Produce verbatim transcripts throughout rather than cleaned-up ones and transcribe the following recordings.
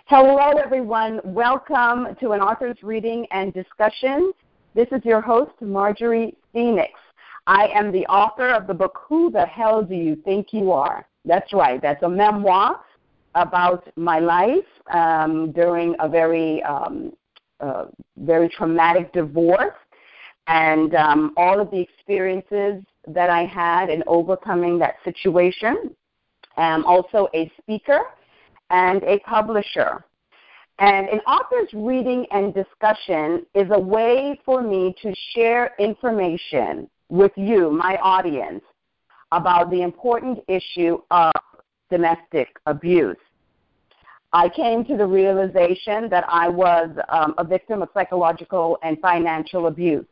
Hello, everyone. Welcome to an author's reading and discussion. This is your host, Marjorie Phoenix. I am the author of the book, Who the Hell Do You Think You Are? That's right. That's a memoir about my life um, during a very, um, uh, very traumatic divorce and um, all of the experiences that I had in overcoming that situation. I'm also a speaker and a publisher. And an author's reading and discussion is a way for me to share information with you, my audience, about the important issue of domestic abuse. I came to the realization that I was um, a victim of psychological and financial abuse.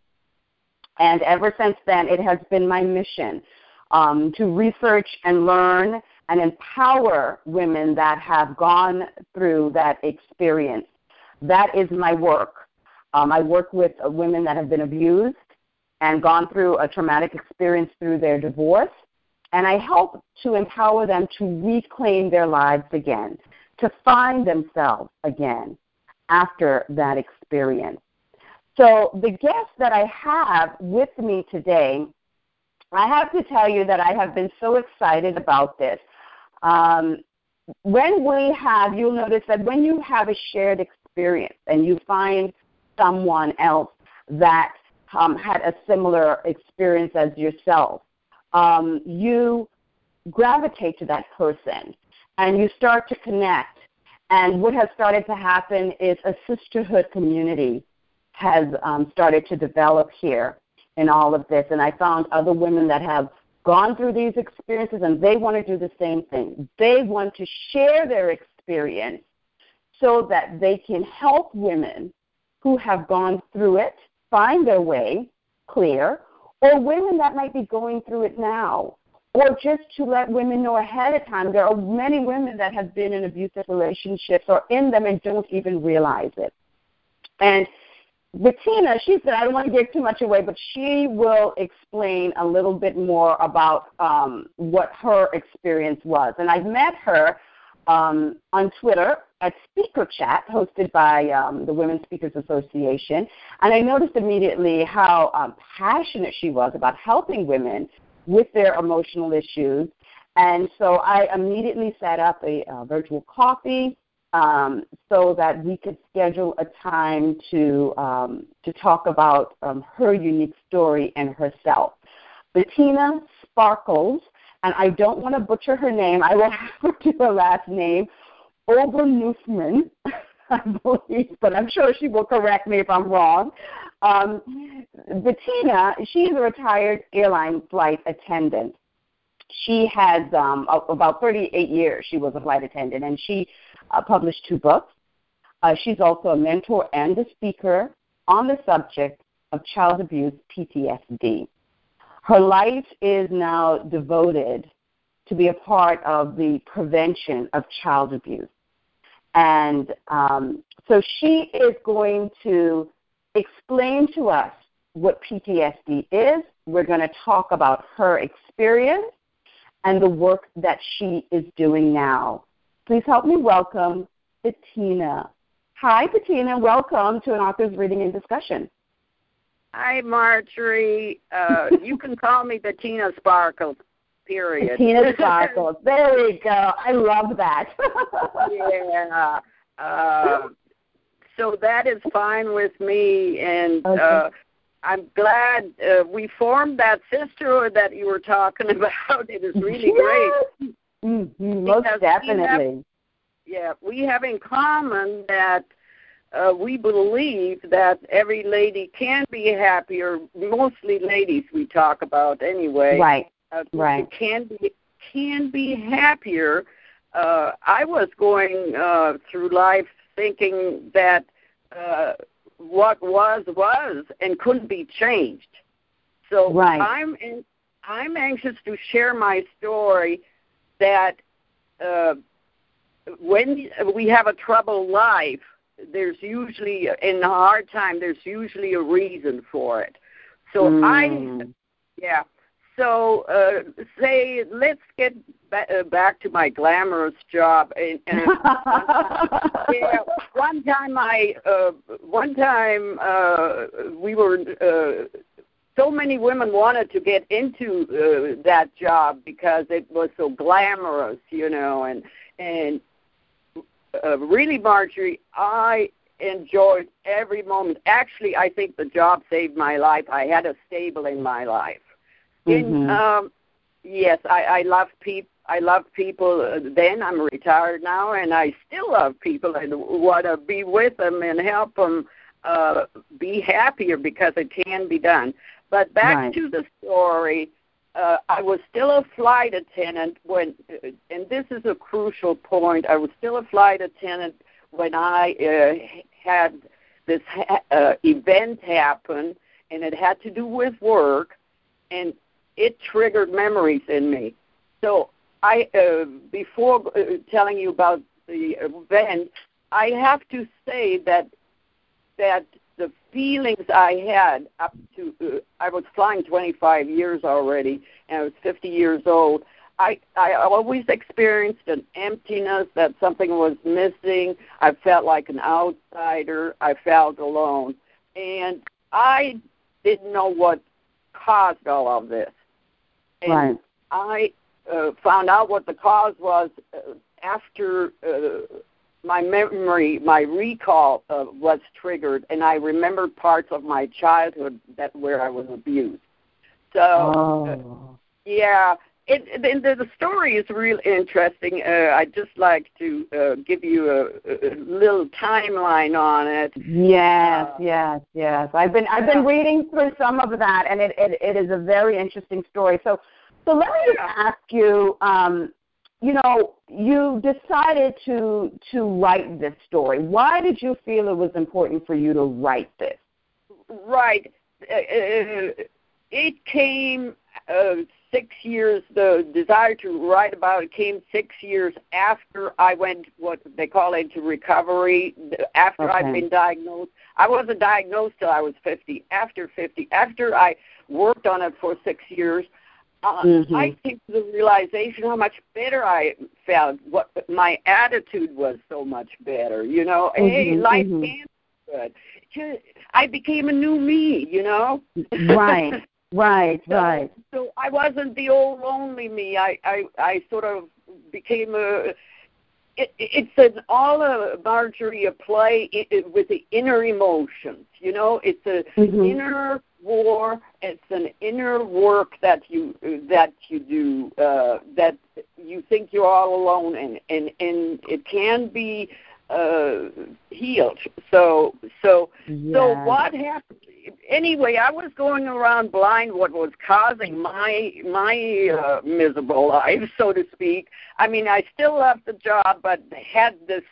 And ever since then, it has been my mission um, to research and learn and empower women that have gone through that experience. That is my work. Um, I work with uh, women that have been abused and gone through a traumatic experience through their divorce, and I help to empower them to reclaim their lives again, to find themselves again after that experience. So the guest that I have with me today, I have to tell you that I have been so excited about this. Um, when we have, you'll notice that when you have a shared experience and you find someone else that um, had a similar experience as yourself, um, you gravitate to that person and you start to connect. And what has started to happen is a sisterhood community has um, started to develop here in all of this. And I found other women that have gone through these experiences, and they want to do the same thing. They want to share their experience so that they can help women who have gone through it find their way clear, or women that might be going through it now, or just to let women know ahead of time. There are many women that have been in abusive relationships or in them and don't even realize it. And Bettina, she said, I don't want to give too much away, but she will explain a little bit more about um, what her experience was. And I've met her um, on Twitter at Speaker Chat, hosted by um, the Women Speakers Association. And I noticed immediately how um, passionate she was about helping women with their emotional issues. And so I immediately set up a, a virtual coffee Um, so that we could schedule a time to um, to talk about um, her unique story and herself. Bettina Sparkles, and I don't want to butcher her name. I will have to do her last name, Obernussmann, I believe, but I'm sure she will correct me if I'm wrong. Um, Bettina, she's a retired airline flight attendant. She has um, about thirty-eight years she was a flight attendant, and she uh, published two books. Uh, she's also a mentor and a speaker on the subject of child abuse, P T S D. Her life is now devoted to be a part of the prevention of child abuse. And um, so she is going to explain to us what P T S D is. We're going to talk about her experience and the work that she is doing now. Please help me welcome Bettina. Hi, Bettina. Welcome to an author's reading and discussion. Hi, Marjorie. Uh, you can call me Bettina Sparkles, period. Bettina Sparkles. There we go. I love that. yeah. Uh, so that is fine with me, and okay. uh, I'm glad uh, we formed that sisterhood that you were talking about. It is really yes. great. Mm-hmm. Most definitely. We have, yeah, we have in common that uh, we believe that every lady can be happier. Mostly ladies we talk about anyway. Right, uh, right. Can be, can be happier. Uh, I was going uh, through life thinking that uh, what was was and couldn't be changed. So right. I'm in, I'm anxious to share my story that uh, when we have a troubled life, there's usually, in a hard time, there's usually a reason for it. So mm. I, yeah, so uh, say, let's get ba- uh, back to my glamorous job. And, and yeah, one time I, uh, one time uh, we were. Uh, So many women wanted to get into uh, that job because it was so glamorous, you know, and and uh, really, Marjorie, I enjoyed every moment. Actually, I think the job saved my life. I had a stable in my life. Mm-hmm. In um, yes, I, I love people. I love people. Uh, then I'm retired now, and I still love people and want to be with them and help them uh, be happier because it can be done. But back right. to the story, uh, I was still a flight attendant when, and this is a crucial point, I was still a flight attendant when I uh, had this ha- uh, event happen, and it had to do with work, and it triggered memories in me. So I, uh, before uh, telling you about the event, I have to say that that the feelings I had up to, uh, I was flying twenty-five years already, and I was fifty years old. I, I always experienced an emptiness, that something was missing. I felt like an outsider. I felt alone. And I didn't know what caused all of this. And right. I uh, found out what the cause was uh, after uh, my memory, my recall uh, was triggered, and I remembered parts of my childhood that where I was abused. So, oh. uh, yeah, it, it, the, the story is really interesting. Uh, I'd just like to uh, give you a, a little timeline on it. Yes, uh, yes, yes. I've been I've been reading through some of that, and it, it, it is a very interesting story. So, so let me just ask you. Um, You know, you decided to to write this story. Why did you feel it was important for you to write this? Right. Uh, it came uh, six years, the desire to write about it came six years after I went, what they call into recovery, after okay. I'd been diagnosed. I wasn't diagnosed till I was fifty. After fifty, after I worked on it for six years, Uh, mm-hmm. I came to the realization how much better I felt. What my attitude was so much better. You know, mm-hmm. hey, life mm-hmm. can be good. Just, I became a new me. You know. Right. Right. so, right. So I wasn't the old lonely me. I I, I sort of became a. It, it's an all a Marjorie a play it, it, with the inner emotions. You know, it's a mm-hmm. inner war. It's an inner work that you that you do uh, that you think you're all alone in, and and it can be uh, healed. So so yes. so what happened? Anyway, I was going around blind what was causing my my uh, miserable life, so to speak. I mean, I still loved the job, but had this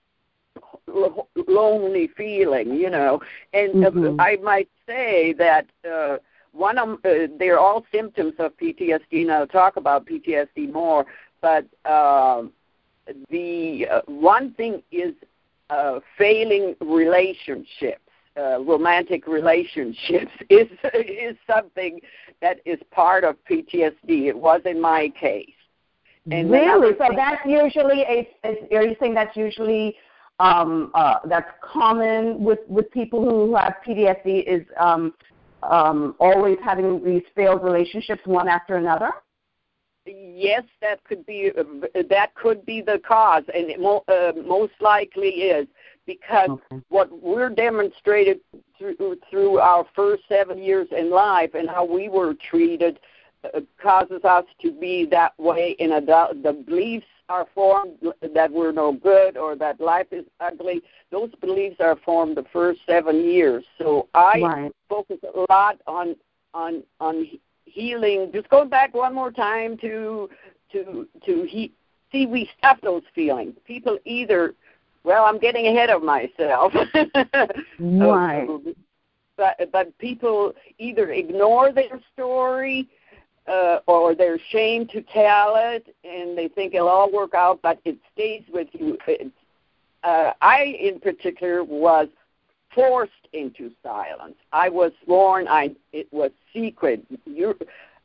lonely feeling, you know. And mm-hmm. uh, I might say that uh, one of uh, they're all symptoms of P T S D, and I'll talk about P T S D more. But uh, the uh, one thing is uh, failing relationships. Uh, romantic relationships is is something that is part of P T S D. It was in my case. And really? So thing, that's usually a. Are you saying that's usually um, uh, that's common with, with people who have P T S D? Is um, um, always having these failed relationships one after another? Yes, that could be uh, that could be the cause, and it mo- uh, most likely is. Because okay. what we're demonstrated through, through our first seven years in life and how we were treated uh, causes us to be that way in adult. The beliefs are formed that we're no good or that life is ugly. Those beliefs are formed the first seven years. So I right. focus a lot on on on healing. Just going back one more time to to to he, see we stop those feelings. People either Well, I'm getting ahead of myself. Right. But but people either ignore their story uh, or they're ashamed to tell it, and they think it'll all work out, but it stays with you. It's, uh, I, in particular, was forced into silence. I was sworn I it was secret. You,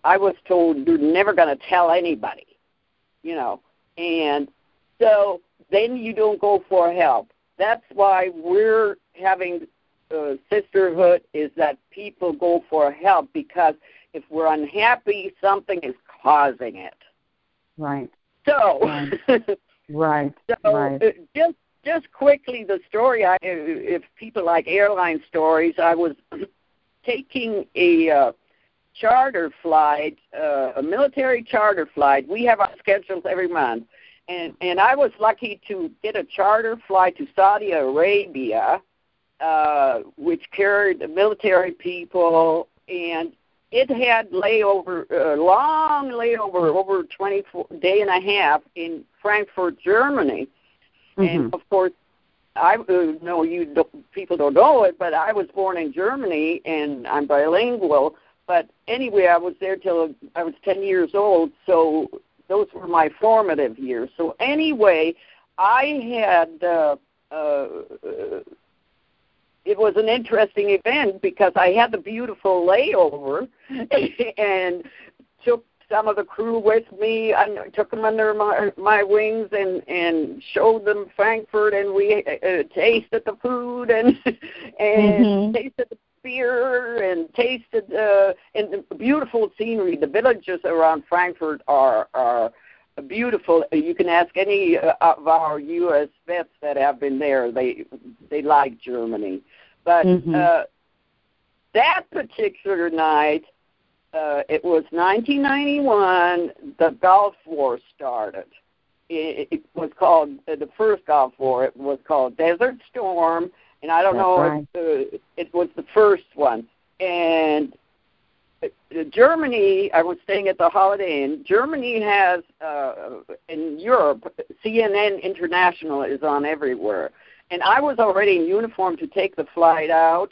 I was told you're never going to tell anybody, you know. And so then you don't go for help. That's why we're having uh, sisterhood, is that people go for help, because if we're unhappy, something is causing it. Right. So, right. right. so right. Uh, just just quickly, the story. I, if people like airline stories, I was taking a uh, charter flight, uh, a military charter flight. We have our schedules every month, and and I was lucky to get a charter flight to Saudi Arabia, uh, which carried military people, and it had layover, uh, long layover, over twenty-four day and a half in Frankfurt, Germany. Mm-hmm. And of course, I uh, know you don't, people don't know it, but I was born in Germany and I'm bilingual. But anyway, I was there till I was ten years old, so those were my formative years. So anyway, I had. Uh, uh, It was an interesting event because I had the beautiful layover and took some of the crew with me. I took them under my, my wings and, and showed them Frankfurt, and we uh, tasted the food and and mm-hmm. tasted the beer and tasted uh, and the beautiful scenery. The villages around Frankfurt are are beautiful. You can ask any of our U S vets that have been there. They they like Germany. But mm-hmm. uh, that particular night, uh, it was nineteen ninety-one, the Gulf War started. It, it was called, uh, the first Gulf War, it was called Desert Storm, and I don't That's know right. if uh, it was the first one. And Germany, I was staying at the Holiday Inn. Germany has, uh, in Europe, C N N International is on everywhere. And I was already in uniform to take the flight out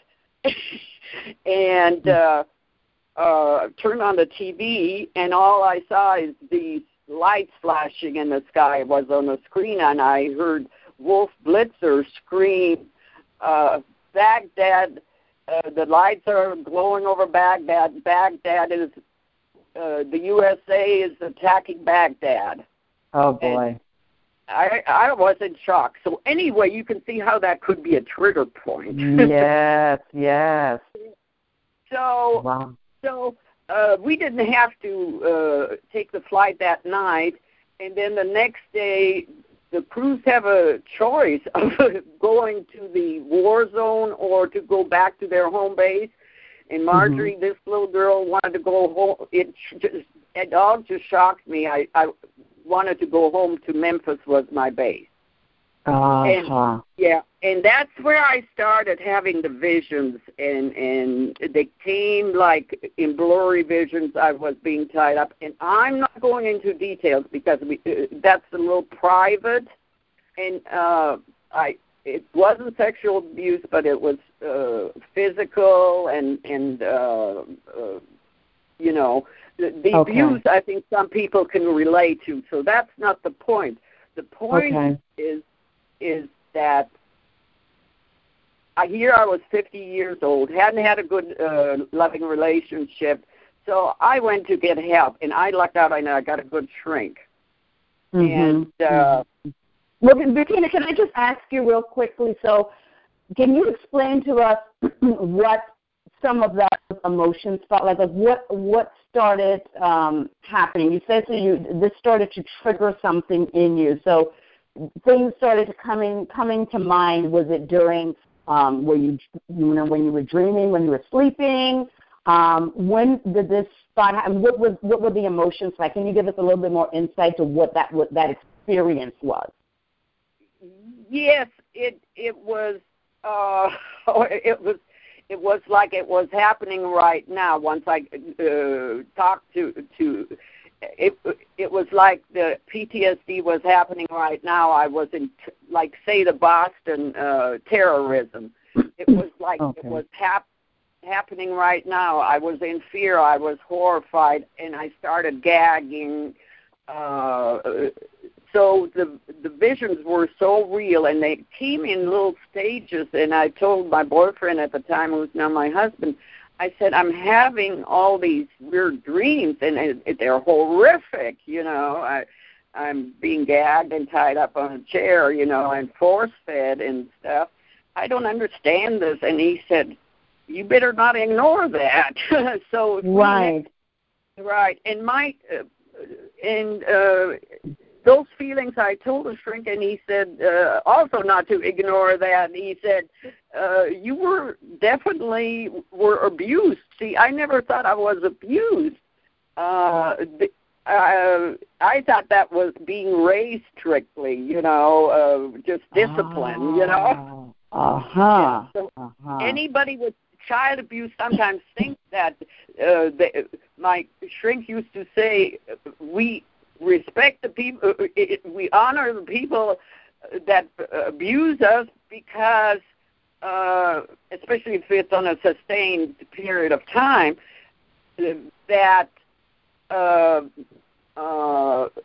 and uh, uh, turned on the T V, and all I saw is these lights flashing in the sky. It was on the screen, and I heard Wolf Blitzer scream, uh, Baghdad, Uh, the lights are glowing over Baghdad. Baghdad is, uh, the U S A is attacking Baghdad. Oh, boy. And I I was in shock. So anyway, you can see how that could be a trigger point. yes, yes. So, wow. so uh, we didn't have to uh, take the flight that night. And then the next day, the crews have a choice of going to the war zone or to go back to their home base. And Marjorie, mm-hmm. this little girl, wanted to go home. It just, it all just shocked me. I, I wanted to go home to Memphis, was my base. Uh-huh. And, yeah, and that's where I started having the visions, and, and they came like in blurry visions. I was being tied up, and I'm not going into details because we, uh, that's a little private, and uh, I it wasn't sexual abuse, but it was uh, physical, and, and uh, uh, you know, the, the okay. abuse I think some people can relate to, so that's not the point. The point okay. is is that I hear I was fifty years old, hadn't had a good, uh, loving relationship, so I went to get help, and I lucked out. I know I got a good shrink. Mm-hmm. And uh, well, Bettina, can I just ask you real quickly? So, can you explain to us what some of that emotions felt like? Like what what started um, happening? You said so you this started to trigger something in you. So. Things started coming coming to mind. Was it during um, were you you know when you were dreaming, when you were sleeping? Um, when did this start? And what was what were the emotions like? Can you give us a little bit more insight to what that what that experience was? Yes, it it was uh, it was it was like it was happening right now. Once I uh, talked to to. It it was like the P T S D was happening right now. I was in, like, say, the Boston uh, terrorism. It was like okay. it was hap- happening right now. I was in fear. I was horrified, and I started gagging. Uh, so the the visions were so real, and they came in little stages. And I told my boyfriend at the time, who's now my husband, I said, I'm having all these weird dreams, and it, they're horrific, you know. I, I'm being gagged and tied up on a chair, you know, and force-fed and stuff. I don't understand this. And he said, you better not ignore that. So right. We, right. And my, uh, and uh, those feelings, I told the shrink, and he said uh, also not to ignore that. He said, uh, you were definitely were abused. See, I never thought I was abused. Uh, uh, I thought that was being raised strictly, you know, uh, just discipline, oh, you know. Uh-huh. So uh-huh. Anybody with child abuse sometimes thinks that uh, they, my shrink used to say, we respect the people, we honor the people that abuse us because, uh, especially if it's on a sustained period of time, that uh, uh, uh,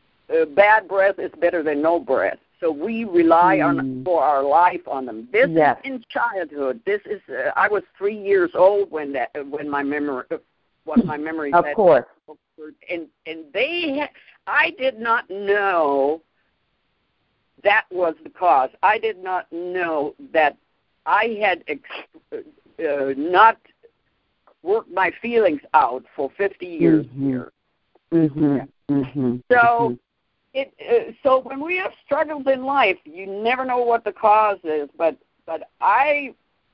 bad breath is better than no breath. So we rely mm. on for our life on them. This yes. is in childhood. This is. Uh, I was three years old when that when my memory, what my memory. Of said. course. And and they, I did not know that was the cause. I did not know that I had ex- uh, not worked my feelings out for fifty years mm-hmm. here. Mm-hmm. Yeah. Mm-hmm. So. Mm-hmm. It, uh, so when we have struggles in life, you never know what the cause is. But but I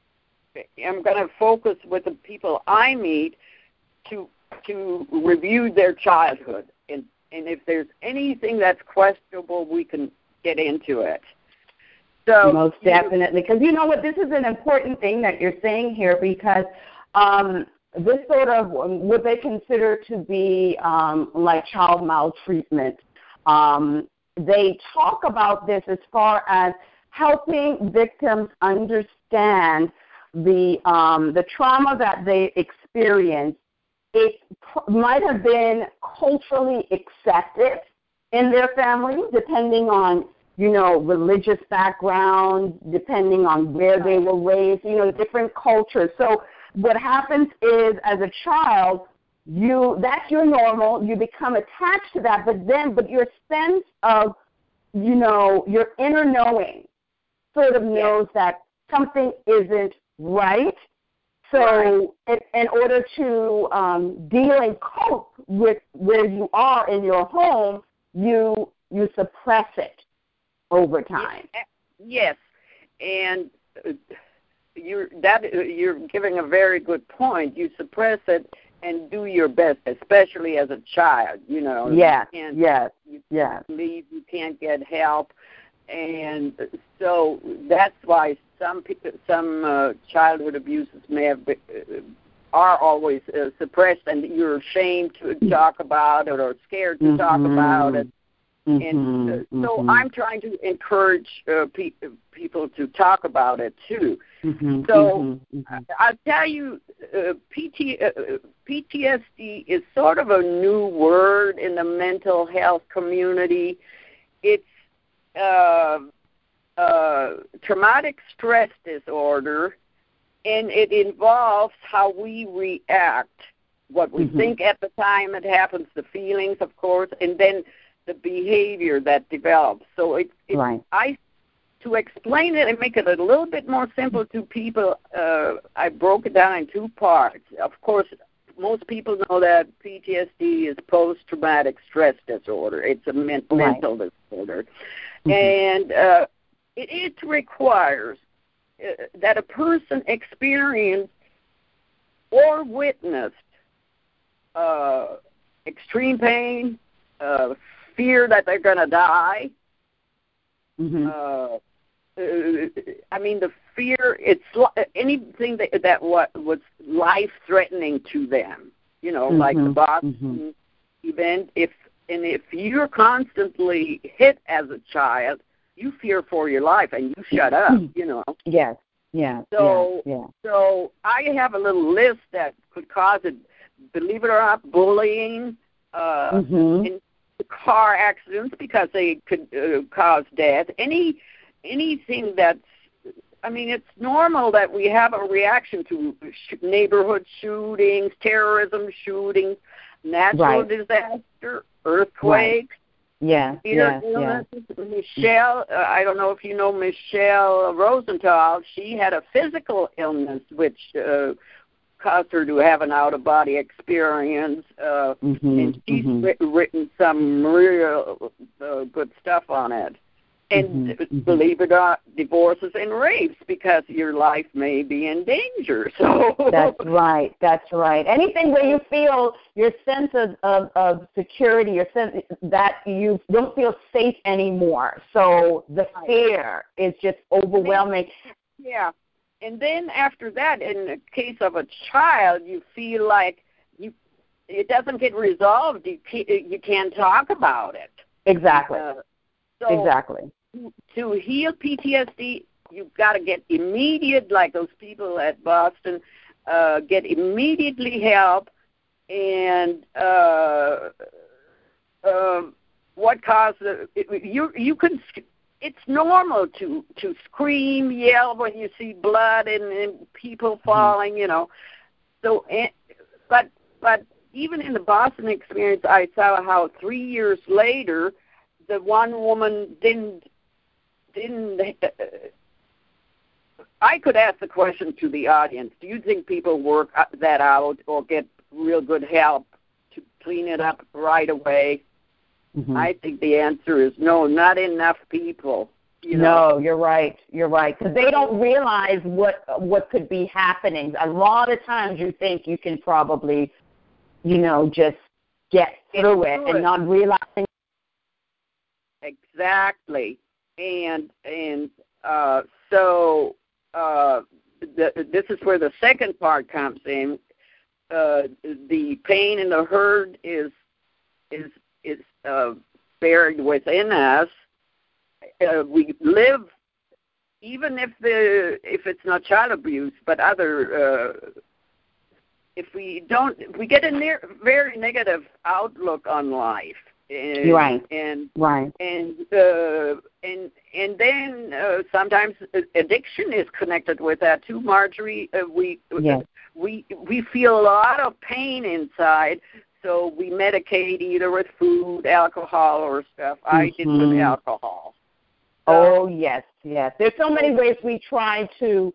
am going to focus with the people I meet to to review their childhood, and and if there's anything that's questionable, we can get into it. So most definitely, because you know what, this is an important thing that you're saying here, because um, this sort of what they consider to be um, like child maltreatment. Um, they talk about this as far as helping victims understand the um, the trauma that they experience. It pr- might have been culturally accepted in their family, depending on, you know, religious background, depending on where they were raised, you know, different cultures. So what happens is, as a child, You that's your normal. You become attached to that, but then, but your sense of, you know, your inner knowing sort of knows that something isn't right. So, right. in, in order to um, deal and cope with where you are in your home, you you suppress it over time. Yes, and you're that you're giving a very good point. You suppress it and do your best, especially as a child. You know, yes, you can't, yes, you yes. can't leave, you can't get help, and so that's why some people, some uh, childhood abuses may have been, uh, are always uh, suppressed, and you're ashamed to talk about it or scared to mm-hmm. talk about it. Mm-hmm. And uh, so mm-hmm. I'm trying to encourage uh, pe- people to talk about it too. Mm-hmm. So mm-hmm. I'll tell you, uh, P T, uh, P T S D is sort of a new word in the mental health community. It's uh, uh, traumatic stress disorder, and it involves how we react, what we mm-hmm. think at the time it happens, the feelings, of course, and then the behavior that develops. So it, it right. I to explain it and make it a little bit more simple to people, uh, I broke it down in two parts. Of course, most people know that P T S D is post-traumatic stress disorder. It's a men- right. mental disorder. Mm-hmm. And uh, it, it requires uh, that a person experience or witnessed uh, extreme pain, uh, fear that they're going to die. Mm-hmm. Uh, uh, I mean, the fear, it's anything that, that what was life-threatening to them, you know, mm-hmm. like the Boston mm-hmm. event. If And if you're constantly hit as a child, you fear for your life and you shut up, you know. Yes, yeah. So, yeah, yeah. so I have a little list that could cause it, believe it or not, bullying, uh, mm-hmm. and car accidents because they could uh, cause death. Any anything that's I mean, it's normal that we have a reaction to sh- neighborhood shootings, terrorism shootings, natural right. disaster, earthquakes. Right. Yeah, Peter yeah, yeah. Michelle, uh, I don't know if you know Michelle Rosenthal. She had a physical illness which uh, caused her to have an out-of-body experience, uh, Mm-hmm, and she's mm-hmm. writ- written some real uh, good stuff on it. And Mm-hmm, believe it or not, divorces and rapes, because your life may be in danger. So that's right. That's right. Anything where you feel your sense of, of, of security, your sense that you don't feel safe anymore. So the fear is just overwhelming. Yeah. And then after that, in the case of a child, you feel like you it doesn't get resolved. You can't, you can't talk about it. Exactly. Uh, so exactly. To, to heal P T S D, you've got to get immediate, like those people at Boston, uh, get immediately help. And uh, uh, what caused the, you? You can. It's normal to to scream, yell when you see blood and, and people falling. Mm-hmm. You know. So, but but even in the Boston experience, I saw how three years later, the one woman didn't. Didn't uh, I could ask the question to the audience. Do you think people work that out or get real good help to clean it up right away? Mm-hmm. I think the answer is no, not enough people. You know? No, you're right. You're right. Because they don't realize what what could be happening. A lot of times you think you can probably, you know, just get through it and not realizing. Exactly. And and uh, so uh, the, this is where the second part comes in. Uh, the pain and the hurt is is is uh, buried within us. Uh, we live, even if the if it's not child abuse, but other. Uh, if we don't, if we get a near, very negative outlook on life. And, right. And right. And uh, and and then uh, sometimes addiction is connected with that too, Marjorie. Uh, we yes. we we feel a lot of pain inside, so we medicate either with food, alcohol, or stuff. Mm-hmm. I did with alcohol. So, oh yes, yes. There's so many ways we try to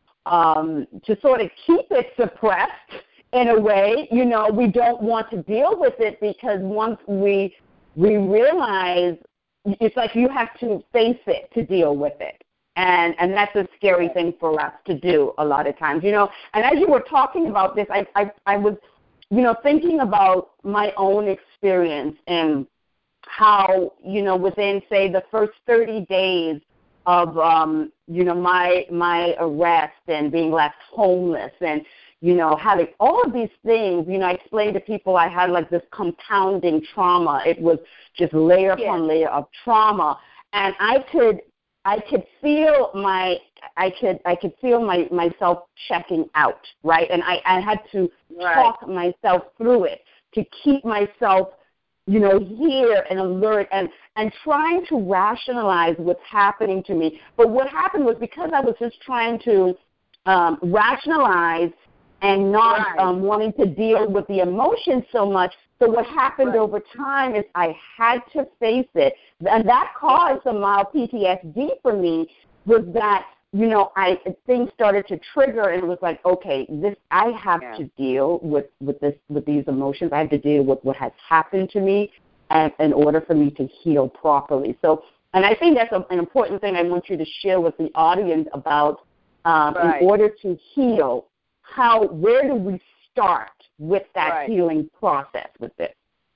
um, to sort of keep it suppressed. In a way, you know, we don't want to deal with it because once we we realize, it's like you have to face it to deal with it. And and that's a scary thing for us to do a lot of times, you know. And as you were talking about this, I, I, I was, you know, thinking about my own experience and how, you know, within, say, the first thirty days of, um, you know, my my arrest and being left homeless and, you know, having all of these things, you know, I explained to people I had like this compounding trauma. It was just layer yes. upon layer of trauma. And I could I could feel my I could I could feel my myself checking out, right? And I, I had to right. talk myself through it to keep myself, you know, here and alert and, and trying to rationalize what's happening to me. But what happened was because I was just trying to um, rationalize and not right. um, wanting to deal with the emotions so much. So what happened right. over time is I had to face it. And that caused some mild P T S D for me, was that, you know, I things started to trigger and it was like, okay, this I have yeah. to deal with, with this with these emotions. I have to deal with what has happened to me and in order for me to heal properly. So, and I think that's a, an important thing I want you to share with the audience about um, right. in order to heal. How, where do we start with that right. healing process with this?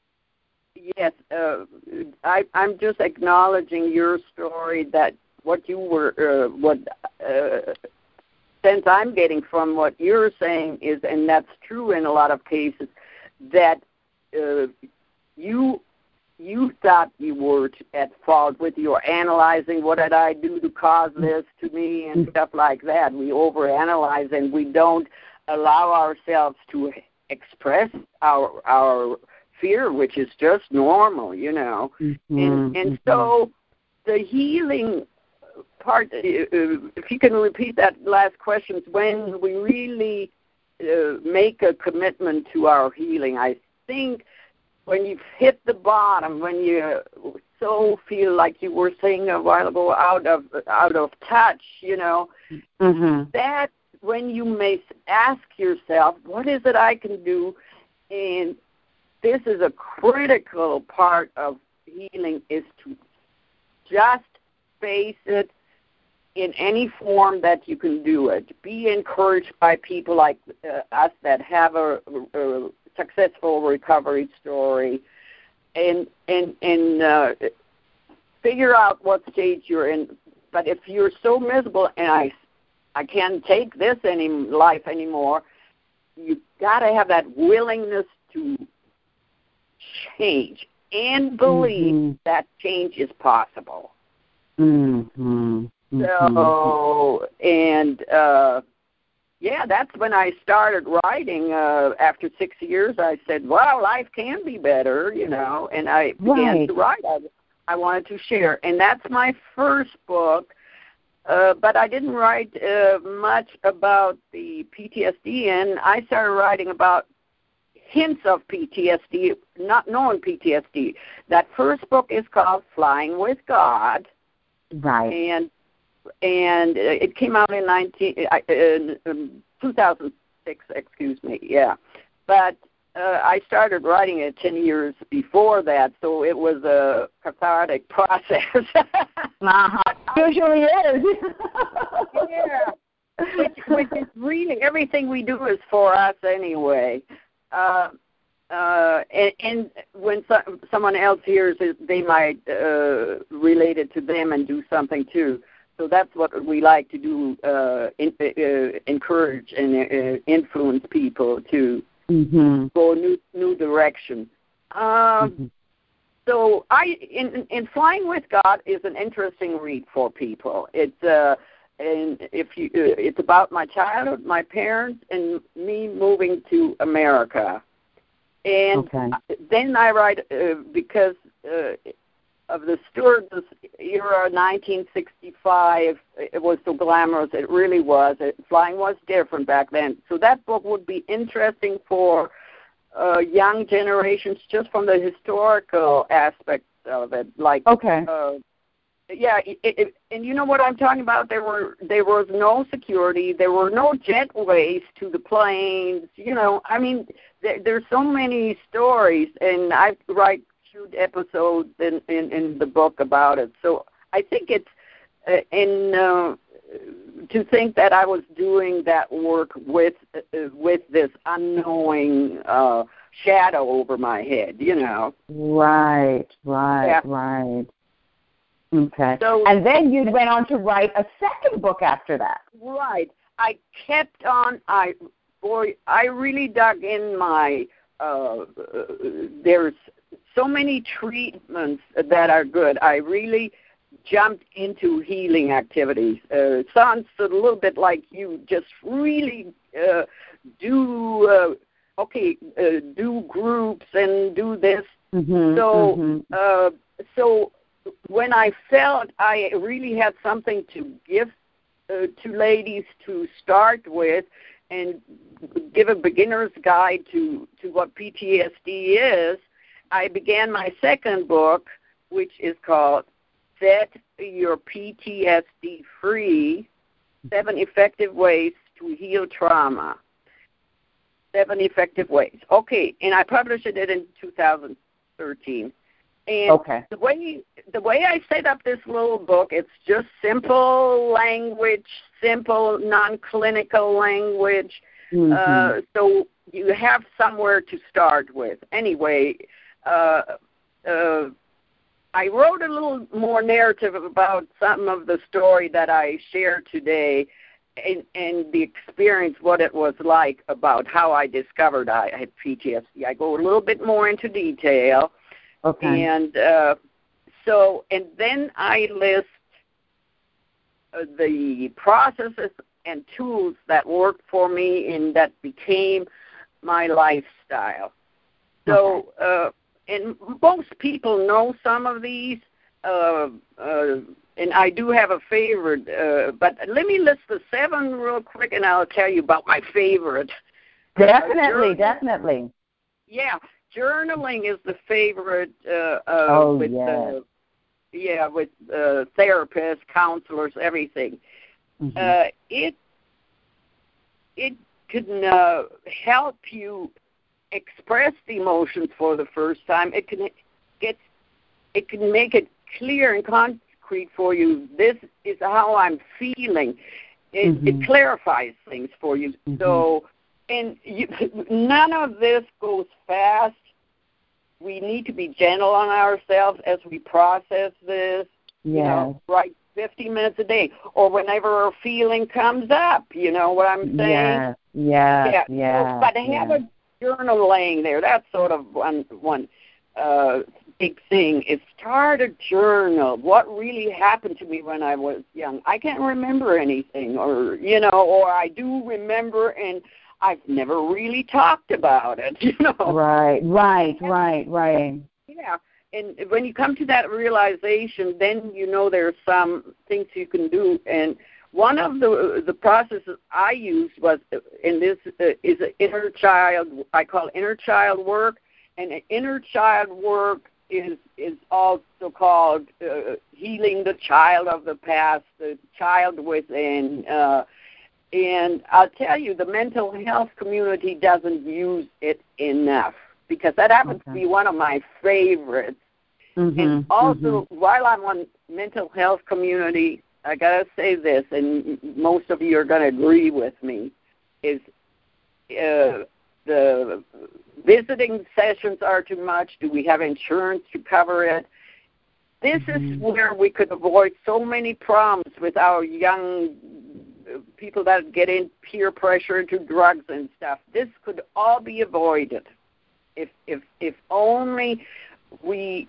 Yes, uh, I, I'm just acknowledging your story that what you were, uh, what uh, sense I'm getting from what you're saying is, and that's true in a lot of cases, that uh, you you thought you were at fault with your analyzing, what did I do to cause this to me and stuff like that. We overanalyze and we don't allow ourselves to express our our fear, which is just normal, you know. Mm-hmm, and and mm-hmm. so the healing part, uh, if you can repeat that last question, when we really uh, make a commitment to our healing. I think when you've hit the bottom, when you so feel like you were saying a while ago, out of out of touch, you know, mm-hmm. that when you may ask yourself, what is it I can do? And this is a critical part of healing, is to just face it in any form that you can do it. Be encouraged by people like uh, us that have a, a successful recovery story, and and and uh, figure out what stage you're in. But if you're so miserable and I I can't take this any life anymore, you got to have that willingness to change and believe mm-hmm. that change is possible. Mm-hmm. Mm-hmm. So, and uh, yeah, that's when I started writing. Uh, after six years, I said, well, life can be better, you know, and I began right. to write. I, I wanted to share. And that's my first book. Uh, but I didn't write uh, much about the P T S D, and I started writing about hints of P T S D, not knowing P T S D. That first book is called Flying with God. Right. And and it came out in, nineteen, uh, in um, two thousand six, excuse me, yeah. But uh, I started writing it ten years before that, so it was a cathartic process. uh-huh. Usually is. Yeah. Which, which is really, everything we do is for us anyway. Uh, uh, and, and when so, someone else hears it, they might uh, relate it to them and do something too. So that's what we like to do, uh, in, uh, encourage and uh, influence people to mm-hmm. go a new, new direction. Um, mm-hmm. So I, in, in Flying with God is an interesting read for people. It's uh, and if you, uh, it's about my childhood, my parents, and me moving to America. And okay. then I write uh, because uh, of the stewardess era, nineteen sixty-five. It was so glamorous. It really was. It, flying was different back then. So that book would be interesting for uh, young generations, just from the historical aspect of it. Like, okay. Uh, yeah, it, it, and you know what I'm talking about? There were there was no security. There were no jetways to the planes. You know, I mean, there, there's so many stories, and I write huge episodes in, in, in the book about it. So I think it's uh, in uh, to think that I was doing that work with uh, with this unknowing uh, shadow over my head. You know. Right. Right. Yeah. Right. Okay. So, and then you went on to write a second book after that. Right. I kept on. I boy, I really dug in my. Uh, uh, there's so many treatments that are good. I really jumped into healing activities. Uh, it sounds a little bit like you just really uh, do. Uh, okay, uh, do groups and do this. Mm-hmm, so, mm-hmm. Uh, so. When I felt I really had something to give uh, to ladies to start with and give a beginner's guide to, to what P T S D is, I began my second book, which is called Set Your P T S D Free, Seven Effective Ways to Heal Trauma. Seven Effective Ways. Okay, and I published it in two thousand thirteen. And okay. the way the way I set up this little book, it's just simple language, simple non-clinical language. Mm-hmm. Uh, so you have somewhere to start with. Anyway, uh, uh, I wrote a little more narrative about some of the story that I shared today, and, and the experience, what it was like about how I discovered I had P T S D. I go a little bit more into detail. Okay. And uh, so, and then I list uh, the processes and tools that worked for me and that became my lifestyle. So, uh, and most people know some of these, uh, uh, and and I do have a favorite, uh, but let me list the seven real quick, and I'll tell you about my favorite. Definitely, uh, definitely. Yeah, journaling is the favorite. Uh, uh, oh, with, yes. Uh, yeah, with uh, therapists, counselors, everything. Mm-hmm. Uh, it it can uh, help you express the emotions for the first time. It can get it can make it clear and concrete for you. This is how I'm feeling. It, mm-hmm. it clarifies things for you. Mm-hmm. So, and you, none of this goes fast. We need to be gentle on ourselves as we process this. Yes. You know, right, fifty minutes a day, or whenever a feeling comes up. You know what I'm saying? Yes. Yes. Yeah. Yeah. So, but have yeah. a journal laying there. That's sort of one one uh, big thing. Is start a journal. What really happened to me when I was young? I can't remember anything, or you know, or I do remember and I've never really talked about it, you know. Right, right, right, right. Yeah, and when you come to that realization, then you know there are some things you can do. And one of the the processes I used was, and this uh, is an inner child, I call inner child work. And inner child work is is also called uh, healing the child of the past, the child within. Uh, And I'll tell you, the mental health community doesn't use it enough because that happens okay. to be one of my favorites. Mm-hmm, and also, mm-hmm. while I'm on mental health community, I got to say this, and most of you are going to agree with me, is uh, the visiting sessions are too much. Do we have insurance to cover it? This mm-hmm. is where we could avoid so many problems with our young people that get in peer pressure to drugs and stuff. This could all be avoided if if if only we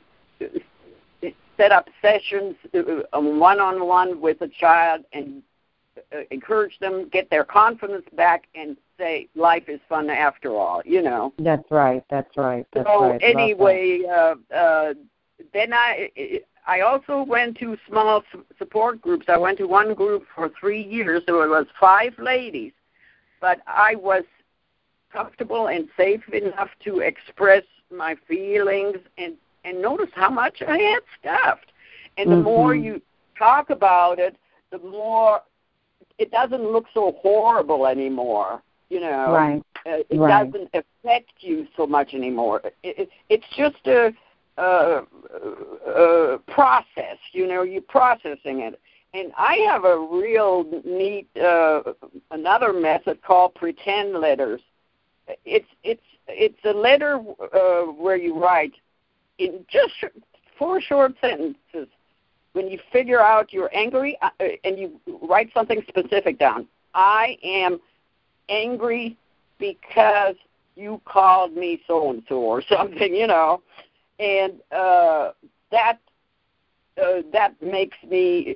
set up sessions one-on-one with a child and encourage them, get their confidence back, and say life is fun after all, you know. That's right, that's right, that's so right. anyway, uh, uh, then I... I also went to small support groups. I went to one group for three years. So it was five ladies. But I was comfortable and safe enough to express my feelings and, and notice how much I had stuffed. And the mm-hmm. more you talk about it, the more it doesn't look so horrible anymore. You know, right. Uh, it right. doesn't affect you so much anymore. It, it, it's just a... Uh, uh, process, you know, you're processing it. And I have a real neat, uh, another method called pretend letters. It's it's it's a letter uh, where you write in just four short sentences. When you figure out you're angry, uh, and you write something specific down. I am angry because you called me so-and-so or something, you know. And uh, that uh, that makes me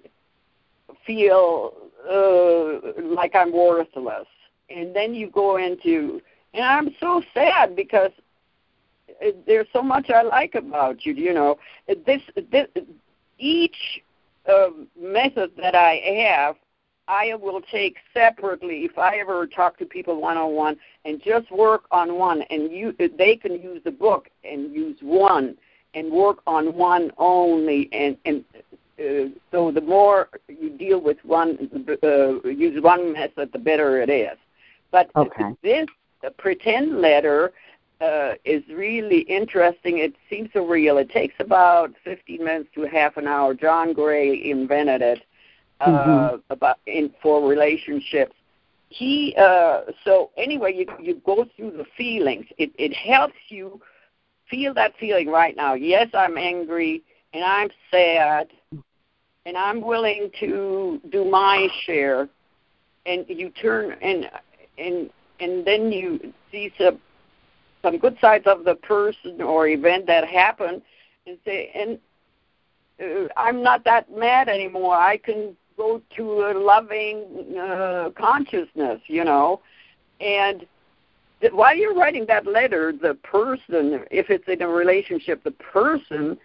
feel uh, like I'm worthless. And then you go into, and I'm so sad because it, there's so much I like about you. You know, this, this each uh, method that I have, I will take separately if I ever talk to people one-on-one and just work on one, and you they can use the book and use one and work on one only, and, and uh, so the more you deal with one, uh, use one method, the better it is. But okay. this uh, pretend letter uh, is really interesting. It seems so real. It takes about fifteen minutes to half an hour. John Gray invented it. Uh, mm-hmm. about in for relationships. He uh, so anyway, you you go through the feelings. It it helps you feel that feeling right now. Yes, I'm angry and I'm sad, and I'm willing to do my share. And you turn and and and then you see some some good sides of the person or event that happened, and say, and uh, I'm not that mad anymore. I can go to a loving uh, consciousness, you know. And th- while you're writing that letter, the person, if it's in a relationship, the person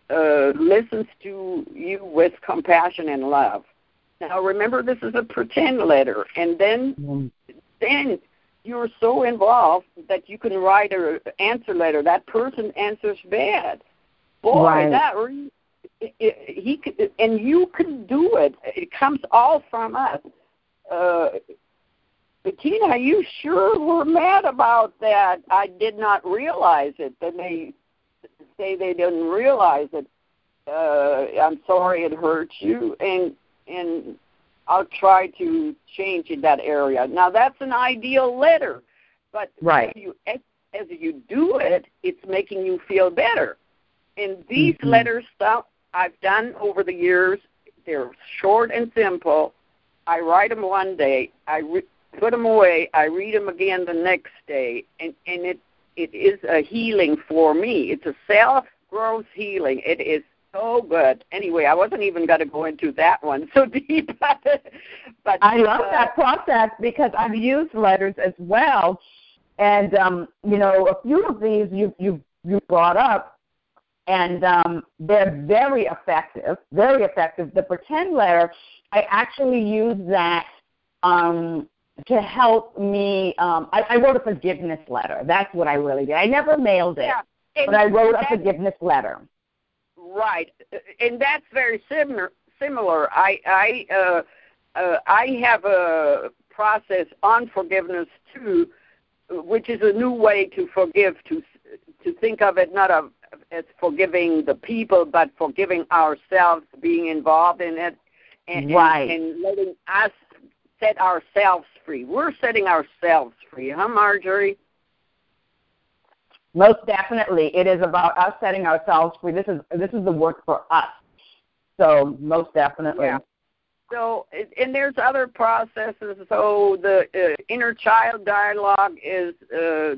uh, listens to you with compassion and love. Now, remember, this is a pretend letter, and then mm. then you're so involved that you can write an answer letter. That person answers bad. Boy, right. that re- it, it, he could, and you can do it. It comes all from us. Uh, Bettina, you sure were mad about that. I did not realize it. Then they say they didn't realize it. Uh, I'm sorry it hurt you, and and I'll try to change in that area. Now, that's an ideal letter, but right. as, you, as, as you do it, it's making you feel better. And these mm-hmm. letters that I've done over the years, they're short and simple. I write them one day, I re- put them away, I read them again the next day, and, and it it is a healing for me. It's a self-growth healing. It is so good. Anyway, I wasn't even going to go into that one so deep. but, but I love uh, that process because I've used letters as well. And, um, you know, a few of these you you you brought up, and um, they're very effective, very effective. The pretend letter, I actually use that um, to help me. Um, I, I wrote a forgiveness letter. That's what I really did. I never mailed it, yeah, but I wrote a forgiveness letter. Right, and that's very similar. Similar. I I uh, uh, I have a process on forgiveness too, which is a new way to forgive. To to think of it not of, as forgiving the people, but forgiving ourselves, being involved in it, and, right. and, and letting us set ourselves free. We're setting ourselves free, huh, Marjorie? Most definitely, it is about us setting ourselves free. This is this is the work for us. So most definitely. Yeah. So, and there's other processes. So the uh, inner child dialogue is uh,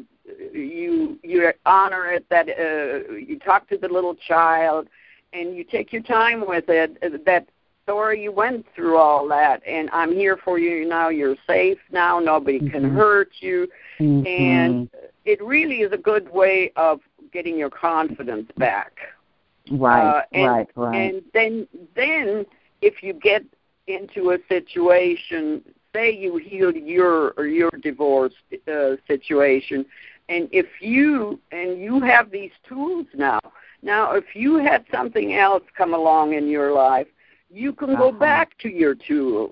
you you honor it, that uh, you talk to the little child, and you take your time with it. That story, you went through all that, and I'm here for you now. You're safe now. Nobody mm-hmm. can hurt you, mm-hmm. and it really is a good way of getting your confidence back. Right, uh, and, right, right. And then, then if you get into a situation, say you healed your or your divorce uh, situation, and if you and you have these tools now. Now, if you had something else come along in your life, you can uh-huh. go back to your tools.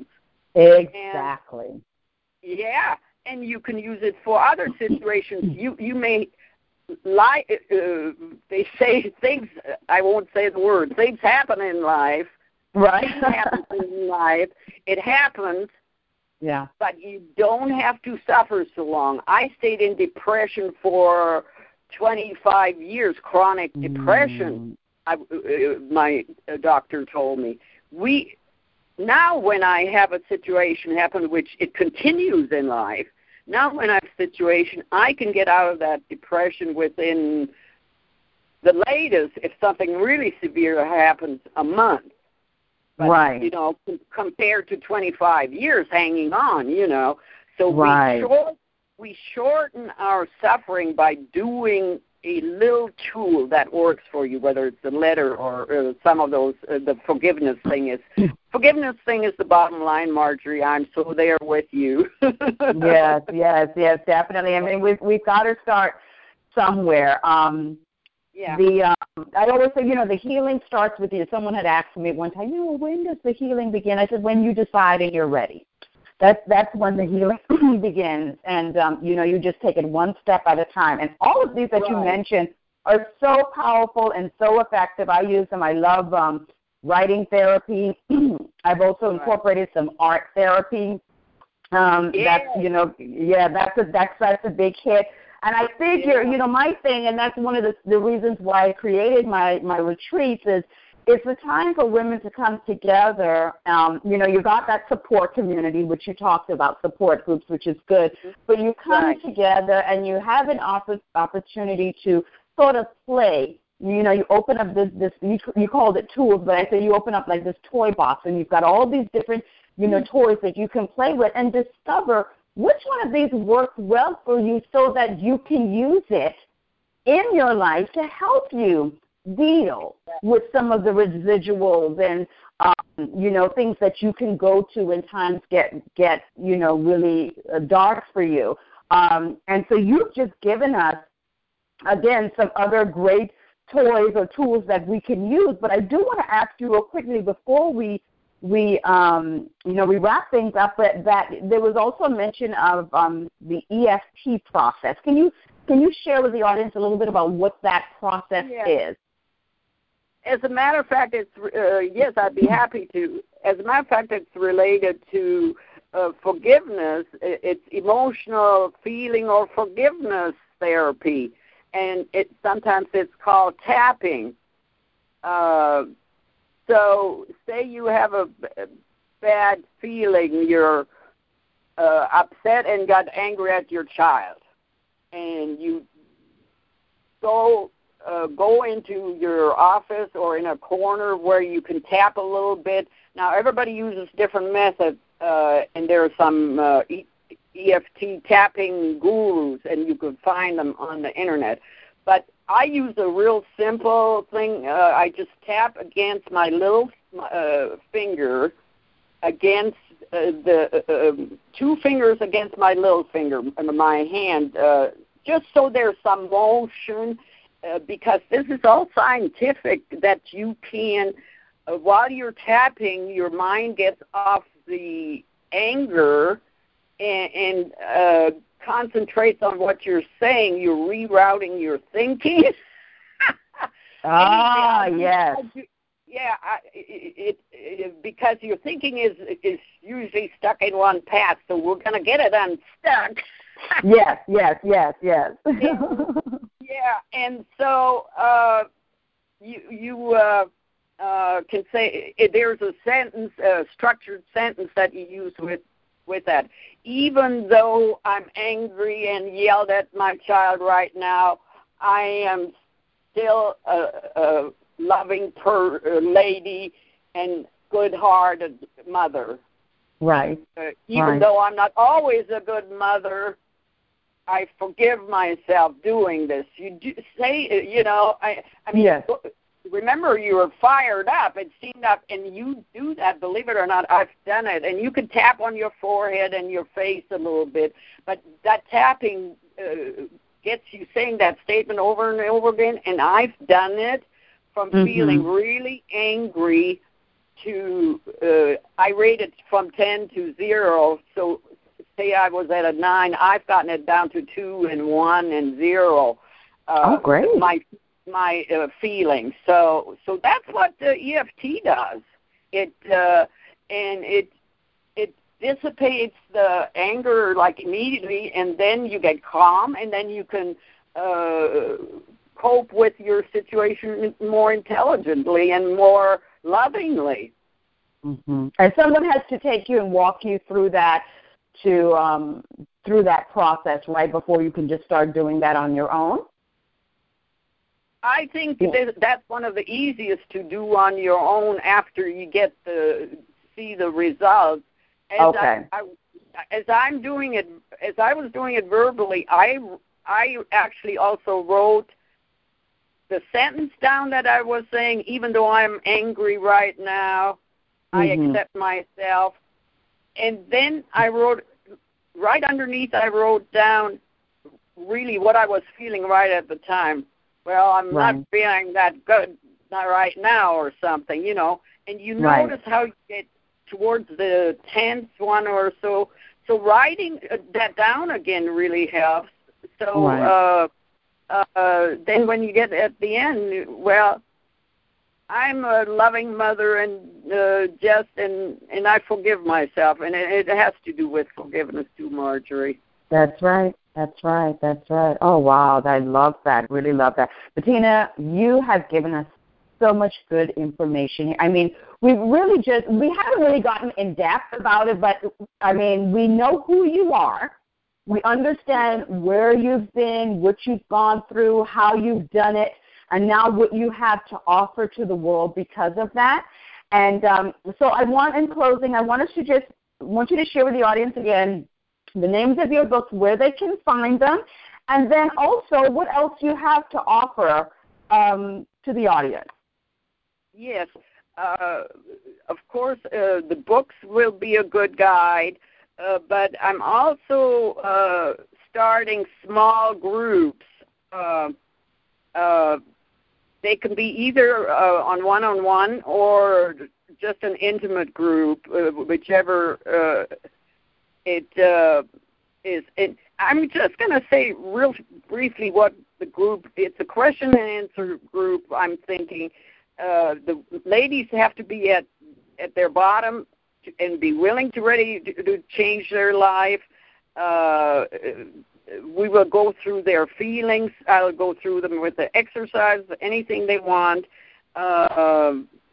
Exactly. And, yeah. And you can use it for other situations. You you may lie. Uh, they say things. I won't say the word. Things happen in life. Right. Things happen in life. It happens. Yeah. But you don't have to suffer so long. I stayed in depression for twenty-five years, chronic mm. depression. I, uh, my doctor told me we. Now when I have a situation happen, which it continues in life, now when I have a situation, I can get out of that depression within the latest, if something really severe happens, a month. But, right. you know, c- compared to twenty-five years hanging on, you know. So right. we, short, we shorten our suffering by doing a little tool that works for you, whether it's a letter or uh, some of those, uh, the forgiveness thing is. Forgiveness thing is the bottom line, Marjorie. I'm so there with you. yes, yes, yes, definitely. I mean, we've, we've got to start somewhere. Um, yeah. The um, I always say, you know, the healing starts with you. Someone had asked me one time, you know, when does the healing begin? I said, when you decide and you're ready. That's that's when the healing begins, and um, you know, you just take it one step at a time. And all of these that right. you mentioned are so powerful and so effective. I use them. I love um, writing therapy. I've also incorporated some art therapy. Um, yeah. That's you know, yeah, that's a that's that's a big hit. And I figure, yeah. you know, my thing, and that's one of the the reasons why I created my my retreats is. It's the time for women to come together. Um, you know, you got that support community, which you talked about, support groups, which is good. But you come right. together and you have an opp- opportunity to sort of play. You know, you open up this, this you, you called it tools, but I say you open up like this toy box, and you've got all these different, you know, toys that you can play with and discover which one of these works well for you so that you can use it in your life to help you deal with some of the residuals and, um, you know, things that you can go to when times get, get you know, really uh, dark for you. Um, and so you've just given us, again, some other great toys or tools that we can use. But I do want to ask you real quickly before we we um, you know we wrap things up that, that there was also a mention of um, the E F T process. Can you can you share with the audience a little bit about what that process yeah. is? As a matter of fact, it's uh, yes, I'd be happy to. As a matter of fact, it's related to uh, forgiveness. It's emotional feeling or forgiveness therapy. And it sometimes it's called tapping. Uh, so say you have a b- bad feeling, you're uh, upset and got angry at your child, and you go uh, go into your office or in a corner where you can tap a little bit. Now everybody uses different methods, uh, and there are some uh, e- E F T tapping gurus, and you can find them on the internet. But I use a real simple thing. Uh, I just tap against my little uh, finger, against uh, the uh, um, two fingers against my little finger, my hand, uh, just so there's some motion, uh, because this is all scientific that you can, uh, while you're tapping, your mind gets off the anger and, and uh, concentrates on what you're saying. You're rerouting your thinking. ah, yes. Yeah, I, it, it, it, because your thinking is is usually stuck in one path, so we're going to get it unstuck. yes, yes, yes, yes. and, yeah, and so uh, you you uh, uh, can say there's a sentence, a structured sentence that you use with. with that. Even though I'm angry and yelled at my child right now, I am still a, a loving per, uh, lady and good-hearted mother. Right. Uh, even right. though I'm not always a good mother, I forgive myself doing this. You do say, you know, I, I mean, yes. remember, you were fired up and steamed up, and you do that, believe it or not, I've done it. And you can tap on your forehead and your face a little bit, but that tapping uh, gets you saying that statement over and over again, and I've done it from mm-hmm. feeling really angry to, uh, I rate it from ten to zero, so say I was at a nine, I've gotten it down to two and one and zero. Uh, oh, great. My my uh, feelings. So so that's what the E F T does. It uh, and it it dissipates the anger like immediately, and then you get calm, and then you can uh, cope with your situation more intelligently and more lovingly. Mm-hmm. And someone has to take you and walk you through that to um, through that process, right, before you can just start doing that on your own. I think that that's one of the easiest to do on your own after you get the see the results. As okay. I, I, as I'm doing it, as I was doing it verbally, I I actually also wrote the sentence down that I was saying. Even though I'm angry right now, mm-hmm. I accept myself. And then I wrote right underneath. I wrote down really what I was feeling right at the time. Well, I'm right. not feeling that good not right now or something, you know. And you right. notice how you get towards the tenth one or so. So writing that down again really helps. So right. uh, uh, then when you get at the end, well, I'm a loving mother and uh, just, and, and I forgive myself. And it, it has to do with forgiveness too, Marjorie. That's right. That's right. That's right. Oh, wow. I love that. Really love that. Bettina, you have given us so much good information. I mean, we've really just, we haven't really gotten in depth about it, but, I mean, we know who you are. We understand where you've been, what you've gone through, how you've done it, and now what you have to offer to the world because of that. And um, so I want, in closing, I want us to just, want you to share with the audience again the names of your books, where they can find them, and then also what else you have to offer um, to the audience? Yes. Uh, of course, uh, the books will be a good guide, uh, but I'm also uh, starting small groups. Uh, uh, they can be either uh, on one-on-one or just an intimate group, uh, whichever uh, it uh, is. It, I'm just going to say real briefly what the group, it's a question and answer group, I'm thinking. Uh, the ladies have to be at, at their bottom and be willing to ready to, to change their life. Uh, we will go through their feelings. I'll go through them with the exercise, anything they want. Uh,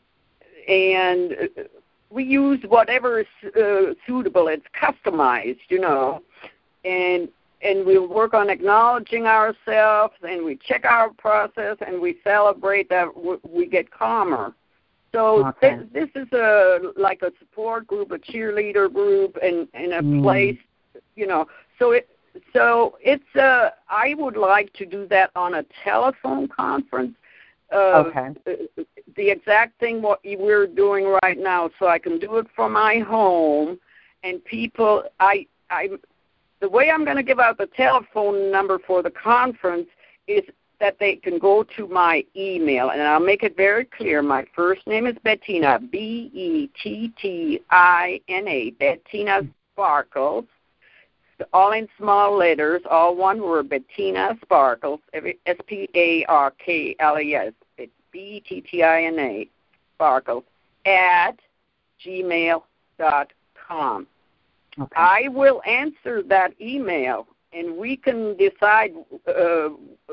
and we use whatever is uh, suitable. It's customized, you know. And and we'll work on acknowledging ourselves, and we check our process, and we celebrate that w- we get calmer. So okay. th- this is a like a support group, a cheerleader group, and, and a mm. place, you know. So it so it's uh, I would like to do that on a telephone conference. Uh, okay. The exact thing what we're doing right now, so I can do it from my home, and people, I I. The way I'm going to give out the telephone number for the conference is that they can go to my email, and I'll make it very clear. My first name is Bettina, B E T T I N A, Bettina Sparkles, all in small letters, all one word, Bettina Sparkles, S P A R K L E S, B E T T I N A, Sparkles, at gmail dot com. Okay. I will answer that email, and we can decide uh, uh,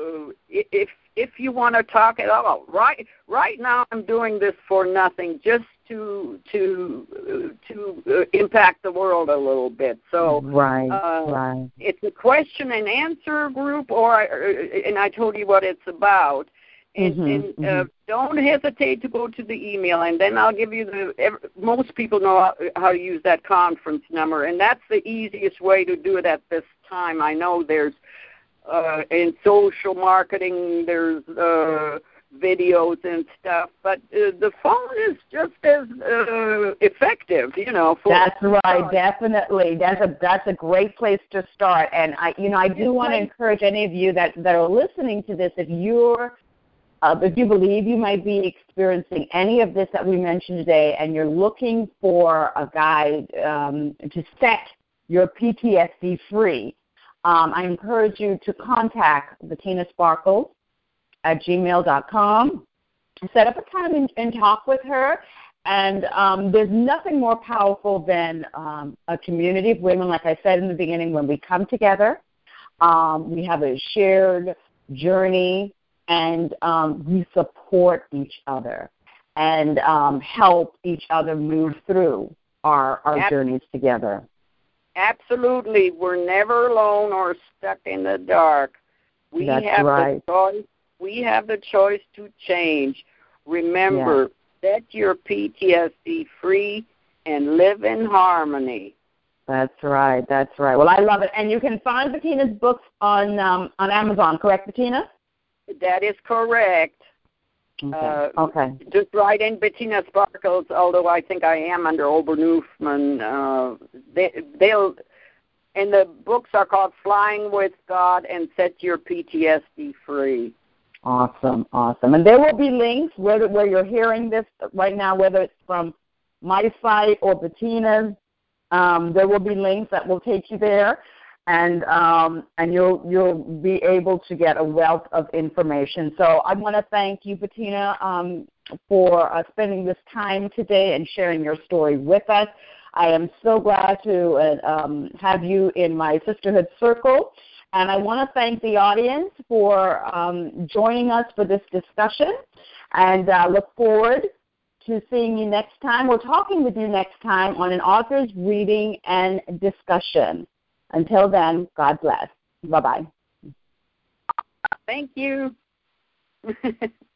if if you want to talk at all. Right right now, I'm doing this for nothing, just to to uh, to uh, impact the world a little bit. So right, uh, right. It's a question and answer group, or and I told you what it's about. And, mm-hmm, and mm-hmm. Uh, don't hesitate to go to the email, and then I'll give you the. Every, most people know how, how to use that conference number, and that's the easiest way to do it at this time. I know there's uh, in social marketing, there's uh, videos and stuff, but uh, the phone is just as uh, effective, you know. For that's right, definitely. That's a that's a great place to start, and I, you know, I do want to encourage any of you that that are listening to this, if you're Uh, if you believe you might be experiencing any of this that we mentioned today, and you're looking for a guide um, to set your P T S D free, um, I encourage you to contact Bettina Sparkles at gmail dot com. Set up a time and, and talk with her. And um, there's nothing more powerful than um, a community of women, like I said in the beginning, when we come together. Um, we have a shared journey, and um, we support each other and um, help each other move through our, our Ab- journeys together. Absolutely. We're never alone or stuck in the dark. We That's have right. the choice. We have the choice to change. Remember, yeah. set your P T S D free and live in harmony. That's right. That's right. Well, I love it. And you can find Bettina's books on um, on Amazon, correct, Bettina? That is correct. Okay. Uh, okay. Just write in Bettina Sparkles, although I think I am under Oberneufman. Uh, they, they'll, and the books are called Flying with God and Set Your P T S D Free. Awesome, awesome. And there will be links where, where you're hearing this right now, whether it's from my site or Bettina's. Um, there will be links that will take you there. And um, and you'll you'll be able to get a wealth of information. So I want to thank you, Bettina, um, for uh, spending this time today and sharing your story with us. I am so glad to uh, um, have you in my sisterhood circle, and I want to thank the audience for um, joining us for this discussion. And uh, look forward to seeing you next time. We're talking with you next time on an author's reading and discussion. Until then, God bless. Bye-bye. Thank you.